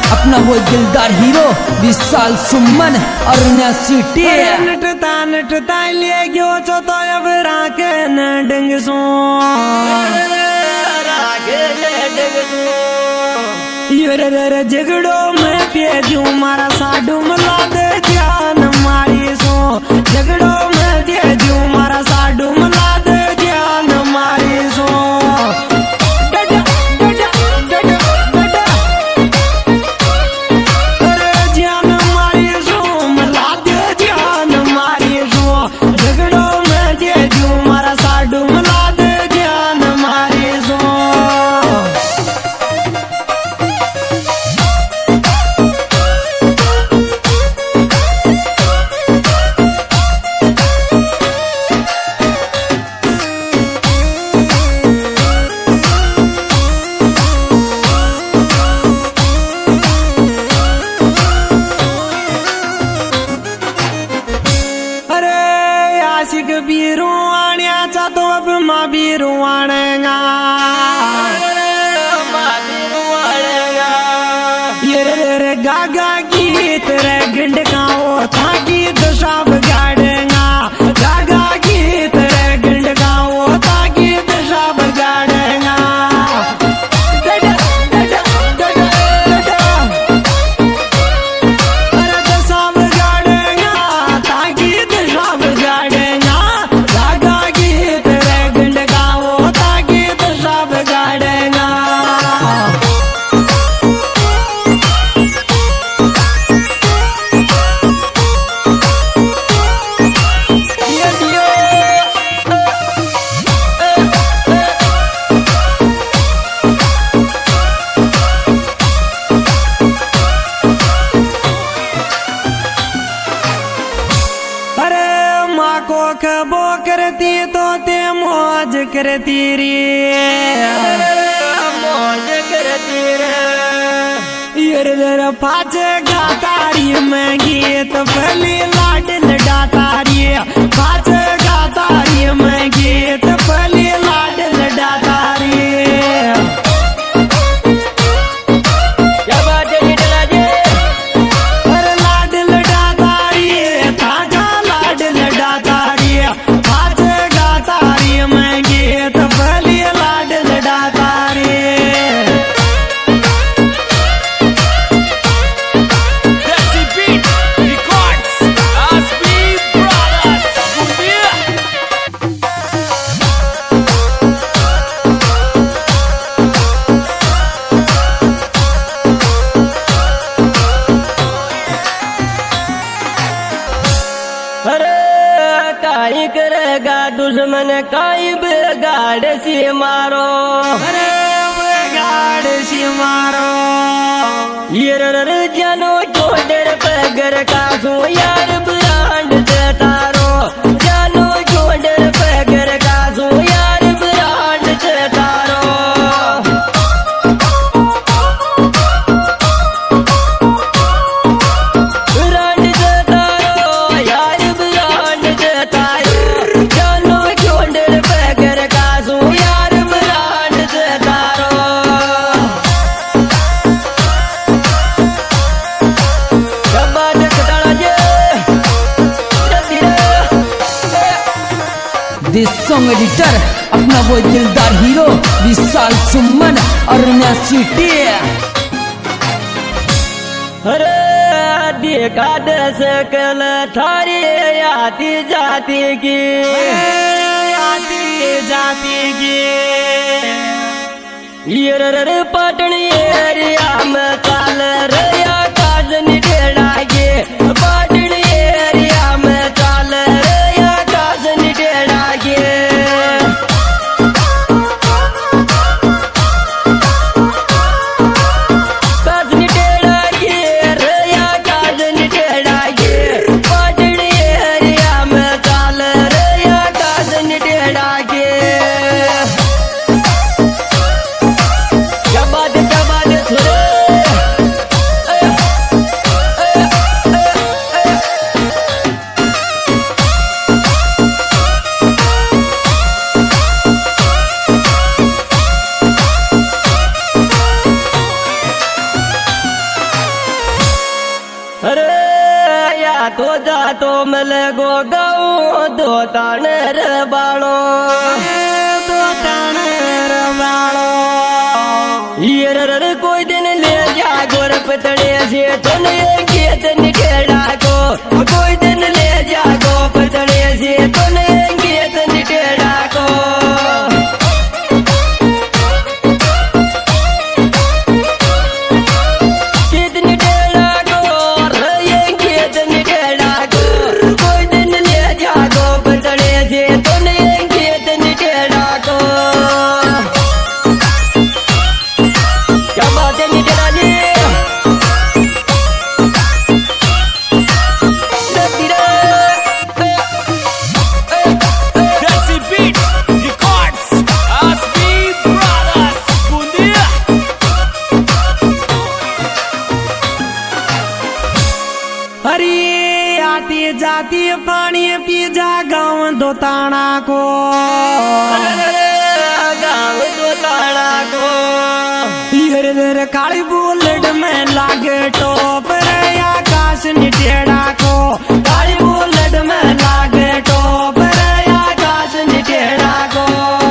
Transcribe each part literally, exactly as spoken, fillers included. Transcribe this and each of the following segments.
अपना वो दिलदार हीरो विशाल सुमन और सिटी नटता नटता ले गयो चो तो अब राके न डंग सो राके न डंग सो ये रे रे झगड़ो मैं पे दूं मारा साडू मला दे जान मारी सो झगड़ो मैं दे दूं मारा साडू मला दे जान मारी सो आशिक बीरू आण्याचा तो अब माँ बीरू आनेगा ये रे रे गागा गीत रे गिंड गाओ था गीत सब गाड़ेगा गागा गीत रे गिंड गाओ था गीत सब गाड़ेगा को खबो करती तो ते मौज करती रे मौज करती रे ये रे पाँच गातारी में गीत पहली लाड लडातारी पाँच गातारी में गीत पहली लाड लडातारी काई करेगा दुश्मन काई बेगाड़ सी मारो अरे बेगाड़ सी मारो ये रे जानो छोड़र पगर का सो यार ब्रांड दे तारो जानो छोड़र पगर का सो यार ब्रांड दे तारो दिस सॉन्ग एडिटर अपना वो दिलदार हीरो विशाल सुमन और सिटी अरे देखा दस कल थारी आती जाती की आती जाती की ये रे पटन एरिया में काल रया काजनी टेढ़ा के पटन एरिया में काल रया काजनी टेढ़ा के मल गो गाओ दो तानर बालो दो तानर बालो ये रर कोई दिन ले जा गोर पतड़े से तुम ये खेत निटेड़ा को कोई दिन ले जा गो पतड़े से तुम ये खेत निटेड़ा को जाती पानी पी जा गाँव दो ताना को गाँव दो ताना को ये काली बुलेट में लागे टोप रे आकाश निटेड़ा को काली बुलेट में लागे टोप रे आकाश निटेड़ा को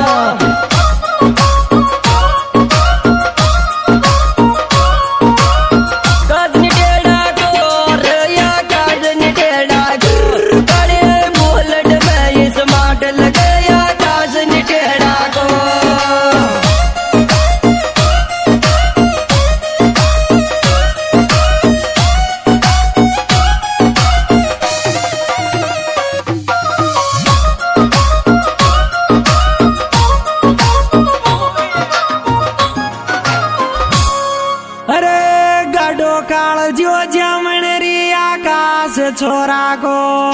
जो जमन री आकाश छोरा को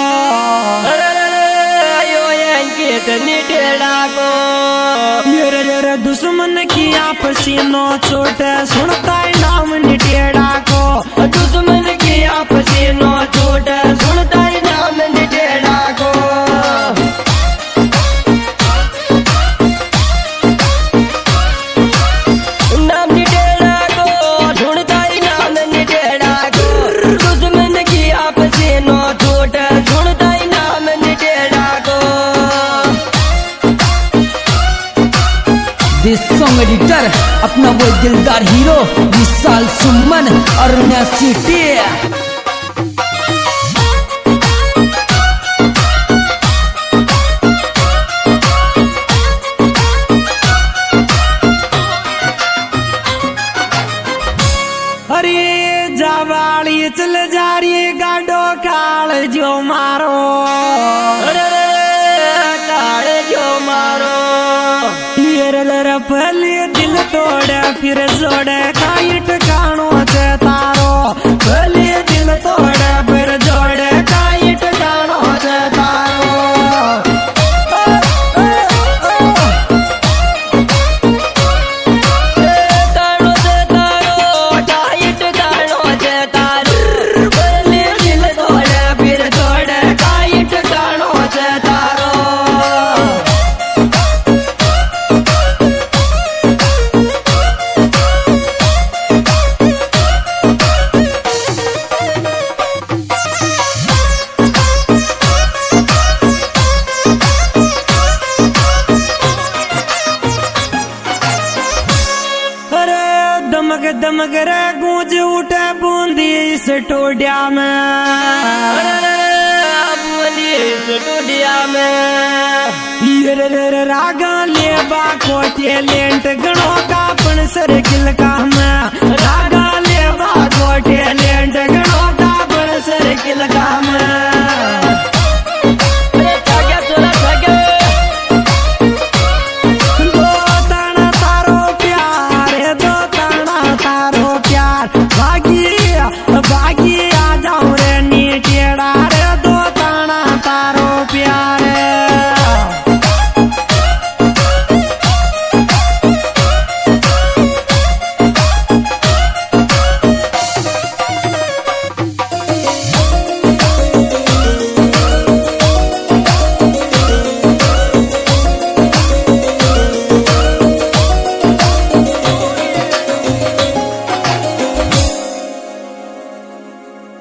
यो अंकित निटेड़ा को ये दुश्मन की आपसीनो छोटे सुनता है नाम निटेड़ा को दुश्मन की आपसीनो छोटे सुनता है नाम निटेड़ा को दिस सॉन्ग एडिटर अपना वो दिलदार हीरो विशाल सुमन अरुणा सिटी। अरे जावाली चल जा रही गाडो काल जो मारो काल जो मारो पहले दिल तोड़े फिर जोड़े काई ठिकानो से तारो पहले दिल तोड़े फिर जोड़े काई ठिकानो से तारो तारो से तारो काई ठिकानो से तारो पहले दिल तोड़े फिर जोड़े काई ठिकानो से तारो दमक दमक रे गूंज उठे बूंदी इस टोडिया में बूंदी इस टोडिया में ये रे रे रागा ले बा कोटे लेंट गणों का पन से